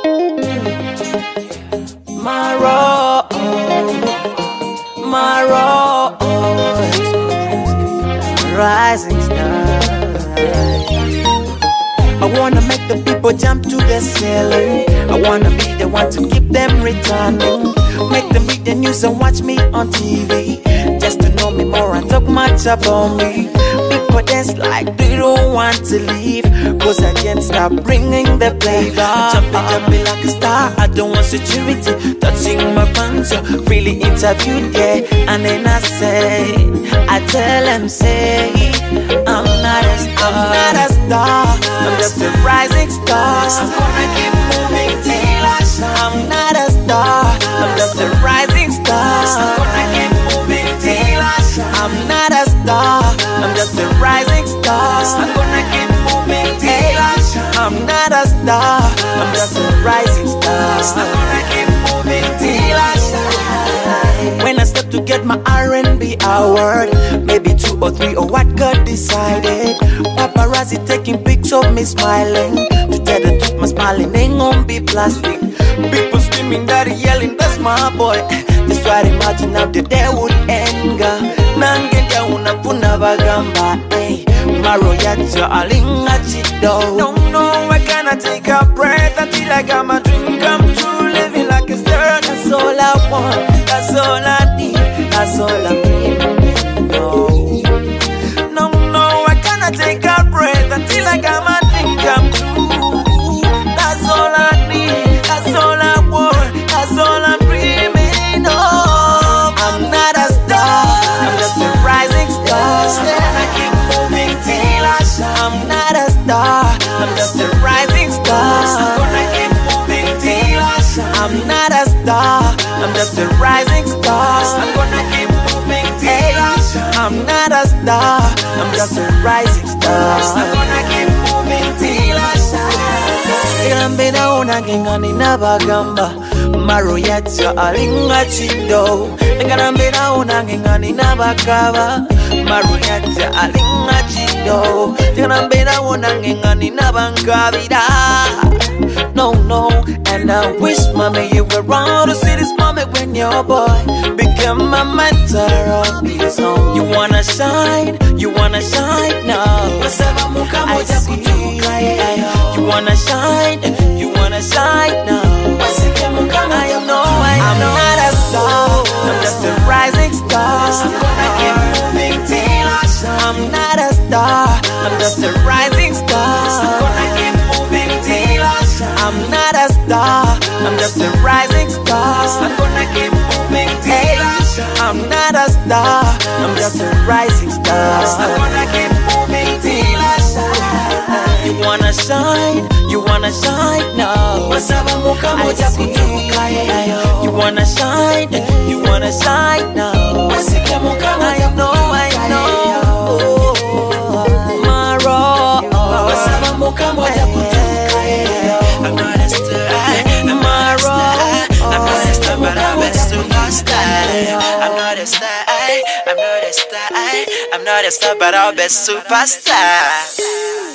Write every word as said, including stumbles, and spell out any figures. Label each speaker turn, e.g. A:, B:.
A: My rose, my rose, rising star. I wanna make the people jump to the ceiling. I wanna be the one to keep them returning. Make them read the news and watch me on T V, just to know me more and talk much about me. People dance like they don't want to leave, cause I can't stop bringing the flavor. Jumping, jumping like a star, I don't want security touching my pants, so really interviewed, yeah. And then I say, I tell them, say, I'm not a star, I'm not a star, I'm just a rising star. I'm gonna keep moving till I shine. I'm not a star, I'm just a rising star. I'm gonna keep moving till I shine. I'm not a star, I'm just a rising star. I'm gonna keep moving till I shine. I'm not a star, I'm just a rising star. I'm gonna keep moving till I shine. When I start to get my R and B award, maybe two or three or what God decided. Paparazzi taking pics of me smiling. To tell the truth, my smiling ain't gonna be plastic. People screaming, daddy yelling, that's my boy. Just try to imagine how the day would end. Nangeja unapuna bagamba, eh. Maro yacha alinga chido. No, no, I cannot take a breath until I got my dream come true. Living like a star, that's all I want, that's all I need, that's all I need. No, no, no, I cannot take a breath until I got my dream come true. That's all I need, that's all I want, that's all I'm dreaming of. I'm not a star, I'm just a rising star. I keep moving till I shine. I'm not a star, I'm just a rising star. I'm gonna keep moving till I shine. I'm not a star, I'm just a rising star. I'm gonna keep moving till I shine. I'm not a star, I'm just a rising star. I'm gonna keep moving till I shine. Ilambira unangengani nabagamba, maro yacha alinga chido. Ilambira unangengani nabakaba, maro yacha alinga chido. Ilambira unangengani nabangabira. No, no, and I wish, mommy, you were around to see this moment when your boy became my mentor of his own. You wanna shine, you wanna shine now. I see, you wanna shine, you wanna shine now. I know, I know, I'm not a star, I'm just a rising star. I keep moving till I shine. I'm not a star, I'm just a rising star. I keep moving till I shine. I'm not a star, I'm just a rising star. I'm gonna keep moving till I shine. I'm not a star, I'm just a rising star. I'm gonna keep moving till I shine. You wanna shine, you wanna shine now. I see, you wanna shine, you wanna shine now. I know, I know. My rose,
B: I'm not a star, I'm not a star, I'm not a star, but I'm a superstar. I'm not a star, I'm not a star, I'm not a star, but I'm a superstar.